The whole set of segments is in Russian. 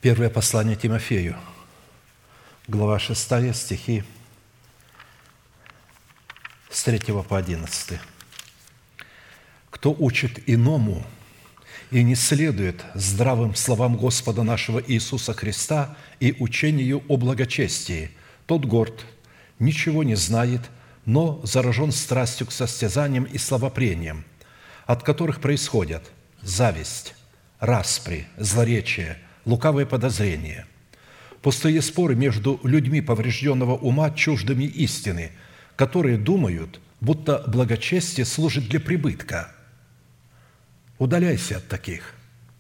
Первое послание Тимофею, глава 6, стихи с 3 по 11. «Кто учит иному и не следует здравым словам Господа нашего Иисуса Христа и учению о благочестии, тот горд, ничего не знает, но заражен страстью к состязаниям и словопрениям, от которых происходят зависть, распри, злоречие, лукавые подозрения, пустые споры между людьми поврежденного ума, чуждыми истины, которые думают, будто благочестие служит для прибытка. Удаляйся от таких.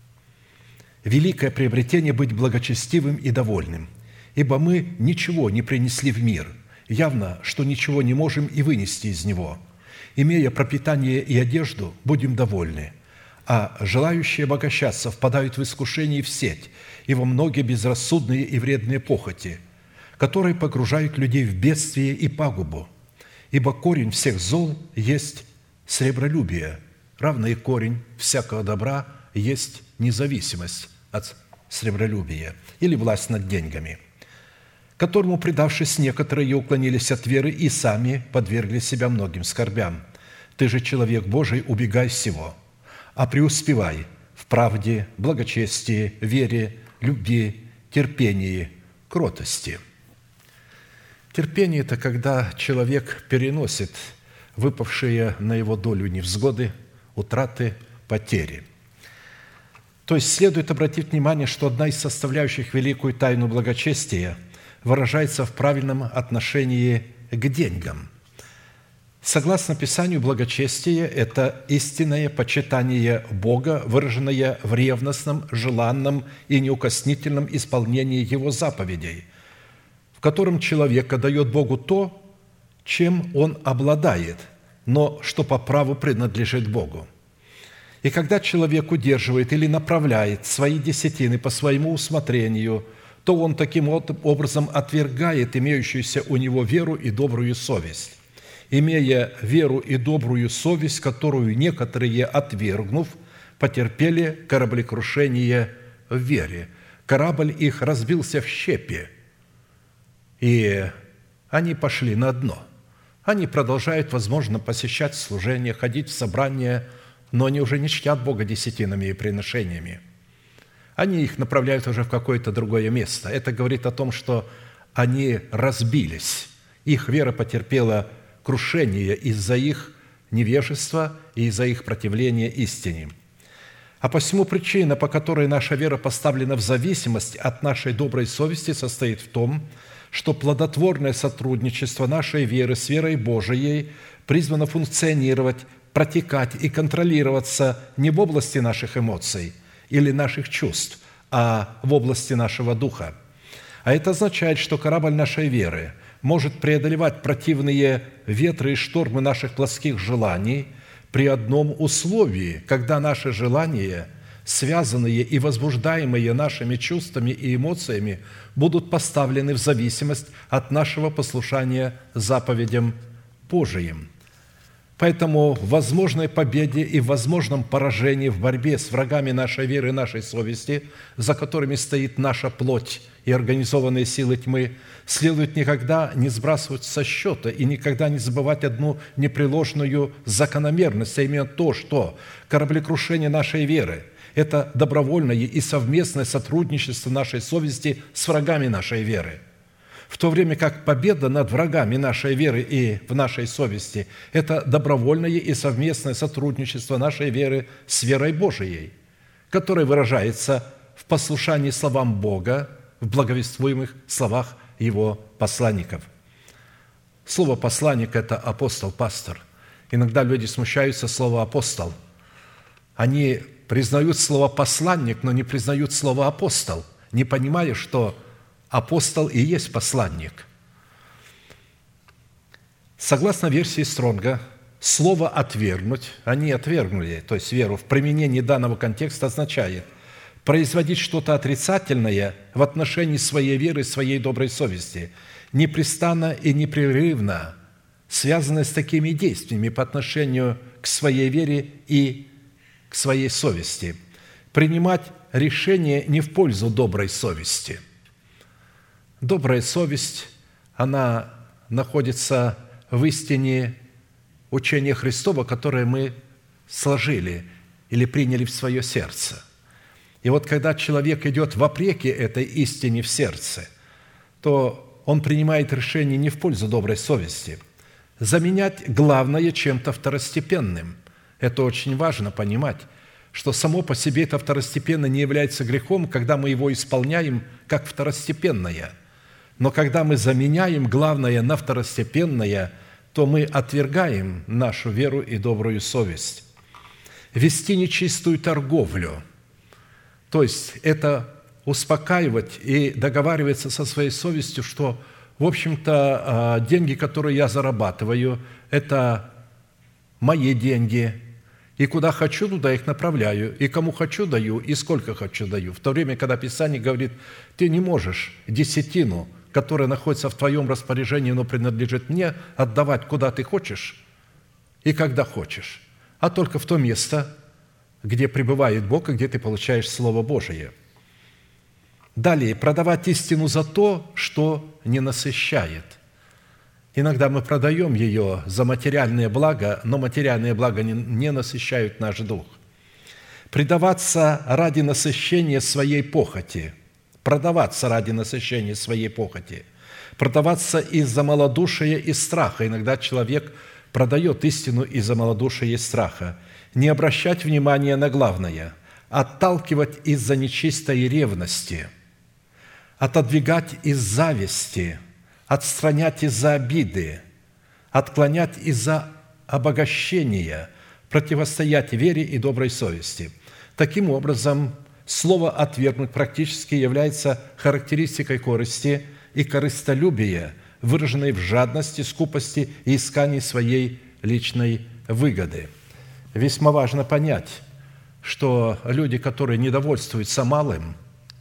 Великое приобретение быть благочестивым и довольным, ибо мы ничего не принесли в мир, явно, что ничего не можем и вынести из него. Имея пропитание и одежду, будем довольны, а желающие обогащаться впадают в искушение и в сеть, и во многие безрассудные и вредные похоти, которые погружают людей в бедствие и пагубу. Ибо корень всех зол есть сребролюбие, равно и корень всякого добра есть независимость от сребролюбия или власть над деньгами, которому, предавшись, некоторые уклонились от веры и сами подвергли себя многим скорбям. Ты же, человек Божий, убегай всего, а преуспевай в правде, благочестии, вере, любви, терпении, кротости». Терпение – это когда человек переносит выпавшие на его долю невзгоды, утраты, потери. То есть следует обратить внимание, что одна из составляющих великую тайну благочестия выражается в правильном отношении к деньгам. Согласно Писанию, благочестие – это истинное почитание Бога, выраженное в ревностном, желанном и неукоснительном исполнении Его заповедей, в котором человек отдает Богу то, чем он обладает, но что по праву принадлежит Богу. И когда человек удерживает или направляет свои десятины по своему усмотрению, то он таким образом отвергает имеющуюся у него веру и добрую совесть. Имея веру и добрую совесть, которую некоторые, отвергнув, потерпели кораблекрушение в вере. Корабль их разбился в щепи, и они пошли на дно. Они продолжают, возможно, посещать служения, ходить в собрания, но они уже не чтят Бога десятинами и приношениями. Они их направляют уже в какое-то другое место. Это говорит о том, что они разбились. Их вера потерпела крушение из-за их невежества и из-за их противления истине. А посему причина, по которой наша вера поставлена в зависимость от нашей доброй совести, состоит в том, что плодотворное сотрудничество нашей веры с верой Божией призвано функционировать, протекать и контролироваться не в области наших эмоций или наших чувств, а в области нашего духа. А это означает, что корабль нашей веры может преодолевать противные ветры и штормы наших плотских желаний при одном условии, когда наши желания, связанные и возбуждаемые нашими чувствами и эмоциями, будут поставлены в зависимость от нашего послушания заповедям Божиим. Поэтому в возможной победе и в возможном поражении в борьбе с врагами нашей веры и нашей совести, за которыми стоит наша плоть и организованные силы тьмы, следует никогда не сбрасывать со счета и никогда не забывать одну непреложную закономерность, а именно то, что кораблекрушение нашей веры – это добровольное и совместное сотрудничество нашей совести с врагами нашей веры, в то время как победа над врагами нашей веры и в нашей совести – это добровольное и совместное сотрудничество нашей веры с верой Божией, которое выражается в послушании словам Бога, в благовествуемых словах Его посланников. Слово «посланник» – это апостол, пастор. Иногда люди смущаются слова «апостол». Они признают слово «посланник», но не признают слово «апостол», не понимая, что апостол и есть посланник. Согласно версии Стронга, слово «отвергнуть», они отвергнули, то есть веру, в применении данного контекста означает производить что-то отрицательное в отношении своей веры, своей доброй совести, непрестанно и непрерывно связанное с такими действиями по отношению к своей вере и к своей совести. Принимать решение не в пользу доброй совести. Добрая совесть, она находится в истине учения Христова, которое мы сложили или приняли в свое сердце. И вот когда человек идет вопреки этой истине в сердце, то он принимает решение не в пользу доброй совести. Заменять главное чем-то второстепенным. Это очень важно понимать, что само по себе это второстепенно не является грехом, когда мы его исполняем как второстепенное. Но когда мы заменяем главное на второстепенное, то мы отвергаем нашу веру и добрую совесть. Вести нечистую торговлю, то есть это успокаивать и договариваться со своей совестью, что, в общем-то, деньги, которые я зарабатываю, это мои деньги, и куда хочу, туда их направляю, и кому хочу даю, и сколько хочу даю. В то время, когда Писание говорит, ты не можешь десятину, которая находится в твоем распоряжении, но принадлежит мне, отдавать куда ты хочешь и когда хочешь, а только в то место, где пребывает Бог и где ты получаешь Слово Божие. Далее, продавать истину за то, что не насыщает. Иногда мы продаем ее за материальные блага, но материальные блага не насыщают наш дух. Предаваться ради насыщения своей похоти. Продаваться ради насыщения своей похоти. Продаваться из-за малодушия и страха. Иногда человек продает истину из-за малодушия и страха. Не обращать внимания на главное. Отталкивать из-за нечистой ревности. Отодвигать из зависти. Отстранять из-за обиды. Отклонять из-за обогащения. Противостоять вере и доброй совести. Таким образом, слово «отвергнуть» практически является характеристикой корысти и корыстолюбия, выраженной в жадности, скупости и искании своей личной выгоды. Весьма важно понять, что люди, которые недовольствуются малым,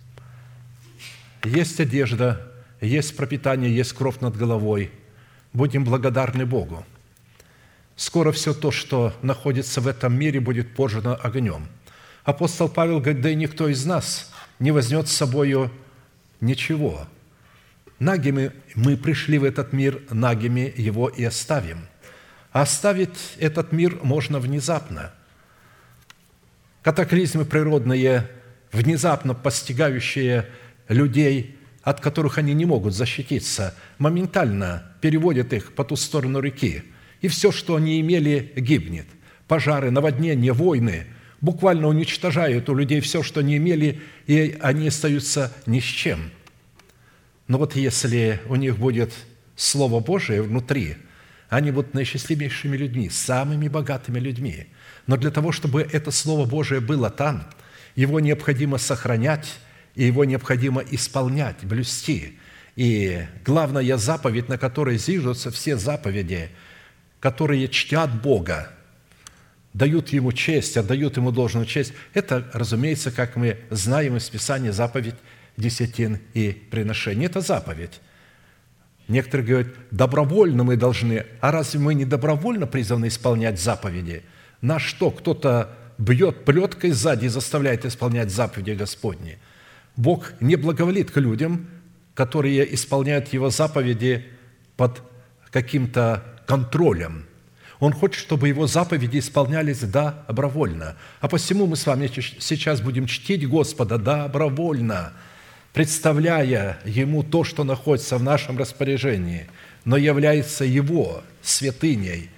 есть одежда, есть пропитание, есть кров над головой. Будем благодарны Богу. Скоро все то, что находится в этом мире, будет пожжено огнем. Апостол Павел говорит, да и никто из нас не возьмет с собою ничего. Нагими мы пришли в этот мир, нагими его и оставим. А оставить этот мир можно внезапно. Катаклизмы природные, внезапно постигающие людей, от которых они не могут защититься, моментально переводят их по ту сторону реки. И все, что они имели, гибнет. Пожары, наводнения, войны буквально уничтожают у людей все, что они имели, и они остаются ни с чем. Но вот если у них будет Слово Божие внутри, они будут наисчастливейшими людьми, самыми богатыми людьми. Но для того, чтобы это Слово Божие было там, его необходимо сохранять, и его необходимо исполнять, блюсти. И главная заповедь, на которой зиждутся все заповеди, которые чтят Бога, дают Ему честь, отдают Ему должную честь, это, разумеется, как мы знаем из Писания, заповедь десятин и приношений. Это заповедь. Некоторые говорят, добровольно мы должны. А разве мы не добровольно призваны исполнять заповеди? Нас что, кто-то бьет плеткой сзади и заставляет исполнять заповеди Господни? Бог не благоволит к людям, которые исполняют Его заповеди под каким-то контролем. Он хочет, чтобы Его заповеди исполнялись добровольно. А посему мы с вами сейчас будем чтить Господа добровольно, представляя Ему то, что находится в нашем распоряжении, но является Его святыней.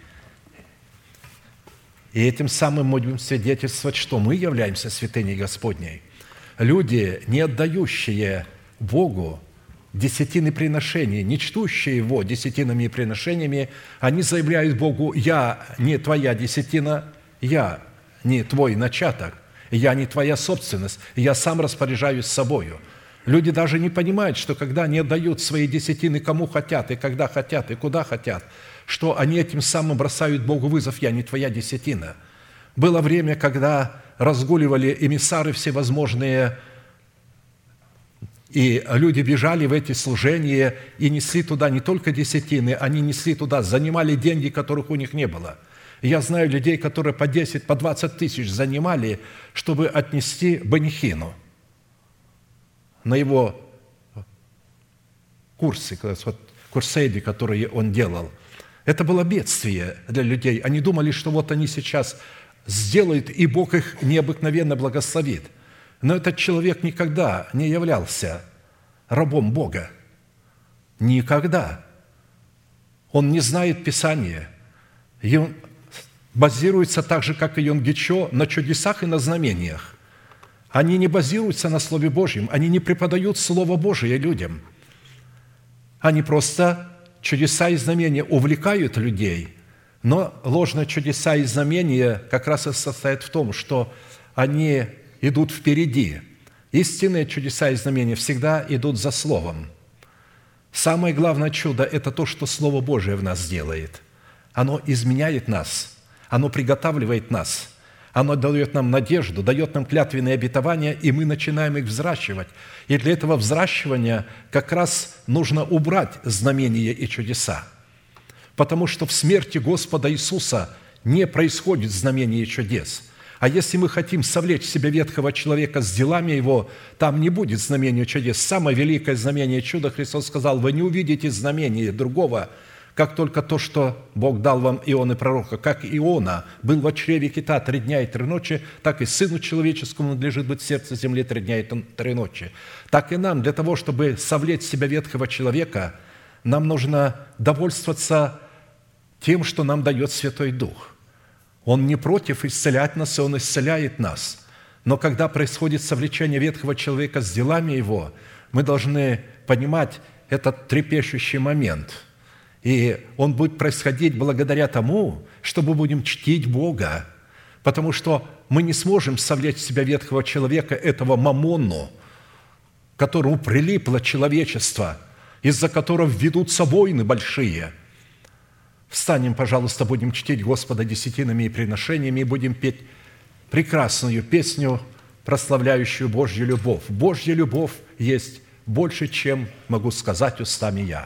И этим самым мы будем свидетельствовать, что мы являемся святыней Господней. Люди, не отдающие Богу десятины приношений, не чтущие Его десятинами и приношениями, они заявляют Богу, «Я не твоя десятина, я не твой начаток, я не твоя собственность, я сам распоряжаюсь собою». Люди даже не понимают, что когда они отдают свои десятины кому хотят, и когда хотят, и куда хотят, что они этим самым бросают Богу вызов, «Я не твоя десятина». Было время, когда разгуливали эмиссары всевозможные, и люди бежали в эти служения и несли туда не только десятины, они несли туда, занимали деньги, которых у них не было. Я знаю людей, которые по 10, по 20 тысяч занимали, чтобы отнести банихину – на его курсы, курсейды, которые он делал, это было бедствие для людей. Они думали, что вот они сейчас сделают, и Бог их необыкновенно благословит. Но этот человек никогда не являлся рабом Бога. Никогда. Он не знает Писания. И он базируется так же, как и Йон Гичо, на чудесах и на знамениях. Они не базируются на Слове Божьем, они не преподают Слово Божие людям. Они просто чудеса и знамения увлекают людей, но ложные чудеса и знамения как раз и состоят в том, что они идут впереди. Истинные чудеса и знамения всегда идут за Словом. Самое главное чудо – это то, что Слово Божие в нас делает. Оно изменяет нас, оно приготавливает нас, оно дает нам надежду, дает нам клятвенные обетования, и мы начинаем их взращивать. И для этого взращивания как раз нужно убрать знамения и чудеса. Потому что в смерти Господа Иисуса не происходит знамений и чудес. А если мы хотим совлечь в себя ветхого человека с делами его, там не будет знамения и чудес. Самое великое знамение и чудо, Христос сказал, вы не увидите знамения другого, как только то, что Бог дал вам Ионы пророка. Как Иона был во чреве кита 3 дня и 3 ночи, так и Сыну Человеческому надлежит быть в сердце земли 3 дня и 3 ночи. Так и нам, для того, чтобы совлечь в себя ветхого человека, нам нужно довольствоваться тем, что нам дает Святой Дух. Он не против исцелять нас, и Он исцеляет нас. Но когда происходит совлечение ветхого человека с делами его, мы должны понимать этот трепещущий момент. И он будет происходить благодаря тому, что мы будем чтить Бога. Потому что мы не сможем совлечь в себя ветхого человека, этого мамонну, к которому прилипло человечество, из-за которого ведутся войны большие. Встанем, пожалуйста, будем чтить Господа десятинами и приношениями и будем петь прекрасную песню, прославляющую Божью любовь. Божья любовь есть больше, чем могу сказать устами я.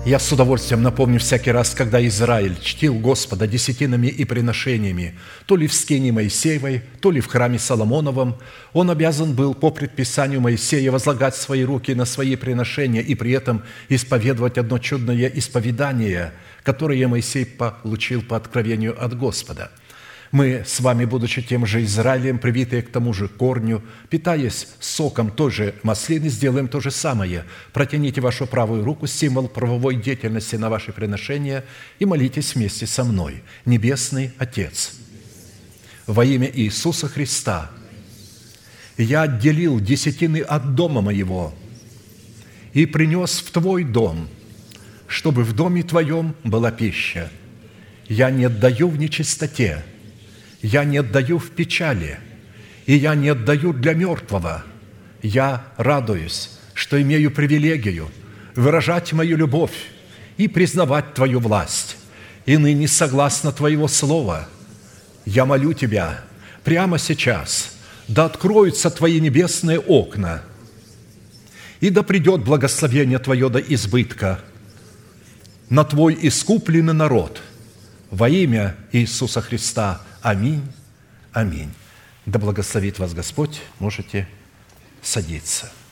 Я с удовольствием напомню всякий раз, когда Израиль чтил Господа десятинами и приношениями, то ли в скинии Моисеевой, то ли в храме Соломоновом, он обязан был по предписанию Моисея возлагать свои руки на свои приношения и при этом исповедовать одно чудное исповедание, которое Моисей получил по откровению от Господа. Мы с вами, будучи тем же Израилем, привитые к тому же корню, питаясь соком той же маслины, сделаем то же самое. Протяните вашу правую руку, символ правовой деятельности на ваши приношения, и молитесь вместе со мной. Небесный Отец, во имя Иисуса Христа, я отделил десятины от дома моего и принес в Твой дом, чтобы в доме Твоем была пища. Я не отдаю в нечистоте, я не отдаю в печали, и я не отдаю для мертвого. Я радуюсь, что имею привилегию выражать мою любовь и признавать Твою власть. И ныне, согласно Твоего слова, я молю Тебя прямо сейчас, да откроются Твои небесные окна, и да придет благословение Твое до избытка на Твой искупленный народ во имя Иисуса Христа. Аминь. Аминь. Да благословит вас Господь. Можете садиться.